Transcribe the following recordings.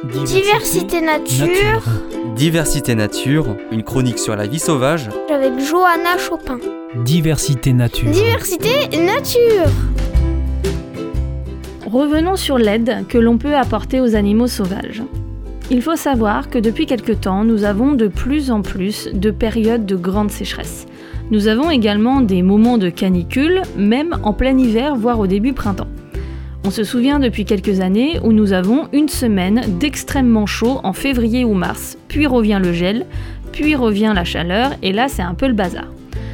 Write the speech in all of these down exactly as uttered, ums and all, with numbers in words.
Diversité nature. nature. Diversité nature, une chronique sur la vie sauvage. Avec Johanna Chopin. Diversité nature. Diversité nature. Revenons sur l'aide que l'on peut apporter aux animaux sauvages. Il faut savoir que depuis quelque temps, nous avons de plus en plus de périodes de grande sécheresse. Nous avons également des moments de canicule, même en plein hiver, voire au début printemps. On se souvient depuis quelques années où nous avons une semaine d'extrêmement chaud en février ou mars, puis revient le gel, puis revient la chaleur, et là c'est un peu le bazar.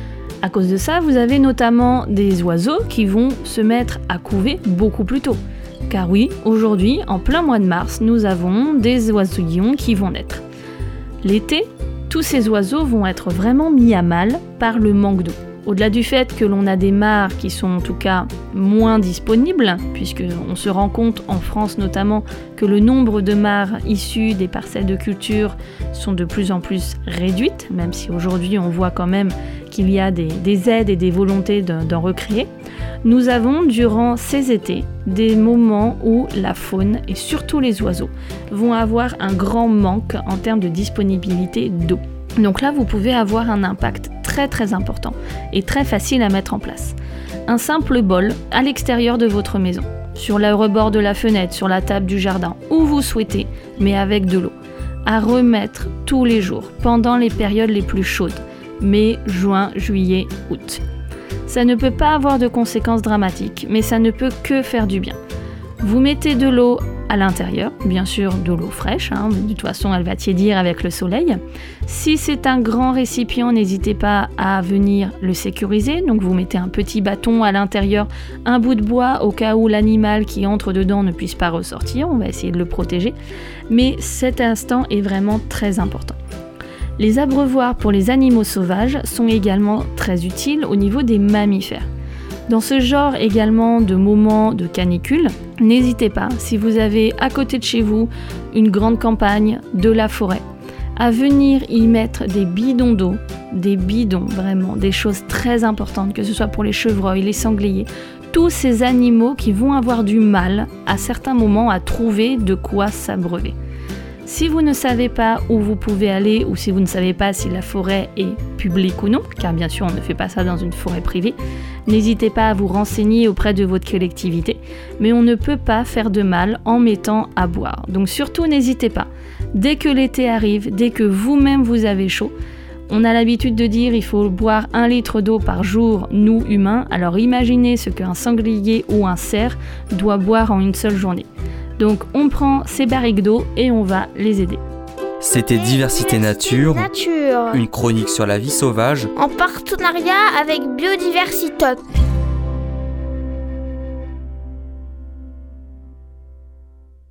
À cause de ça, vous avez notamment des oiseaux qui vont se mettre à couver beaucoup plus tôt. Car oui, aujourd'hui, en plein mois de mars, nous avons des oisillons qui vont naître. L'été, tous ces oiseaux vont être vraiment mis à mal par le manque d'eau. Au-delà du fait que l'on a des mares qui sont en tout cas moins disponibles, puisqu'on se rend compte en France notamment que le nombre de mares issues des parcelles de culture sont de plus en plus réduites, même si aujourd'hui on voit quand même qu'il y a des, des aides et des volontés de, d'en recréer. Nous avons durant ces étés des moments où la faune et surtout les oiseaux vont avoir un grand manque en termes de disponibilité d'eau. Donc là, vous pouvez avoir un impact très très important et très facile à mettre en place. Un simple bol à l'extérieur de votre maison, sur le rebord de la fenêtre, sur la table du jardin, où vous souhaitez, mais avec de l'eau, à remettre tous les jours, pendant les périodes les plus chaudes, mai, juin, juillet, août. Ça ne peut pas avoir de conséquences dramatiques, mais ça ne peut que faire du bien. Vous mettez de l'eau à l'intérieur, bien sûr de l'eau fraîche, hein, de toute façon elle va tiédir avec le soleil. Si c'est un grand récipient, n'hésitez pas à venir le sécuriser, donc vous mettez un petit bâton à l'intérieur, un bout de bois au cas où l'animal qui entre dedans ne puisse pas ressortir, on va essayer de le protéger, mais cet instant est vraiment très important. Les abreuvoirs pour les animaux sauvages sont également très utiles au niveau des mammifères. Dans ce genre également de moments de canicule, n'hésitez pas, si vous avez à côté de chez vous une grande campagne, de la forêt, à venir y mettre des bidons d'eau, des bidons vraiment, des choses très importantes, que ce soit pour les chevreuils, les sangliers, tous ces animaux qui vont avoir du mal à certains moments à trouver de quoi s'abreuver. Si vous ne savez pas où vous pouvez aller ou si vous ne savez pas si la forêt est publique ou non, car bien sûr on ne fait pas ça dans une forêt privée, n'hésitez pas à vous renseigner auprès de votre collectivité, mais on ne peut pas faire de mal en mettant à boire. Donc surtout n'hésitez pas, dès que l'été arrive, dès que vous-même vous avez chaud, on a l'habitude de dire il faut boire un litre d'eau par jour, nous humains, alors imaginez ce qu'un sanglier ou un cerf doit boire en une seule journée. Donc on prend ces barriques d'eau et on va les aider. C'était Diversité nature, nature, une chronique sur la vie sauvage, en partenariat avec Biodiversitop.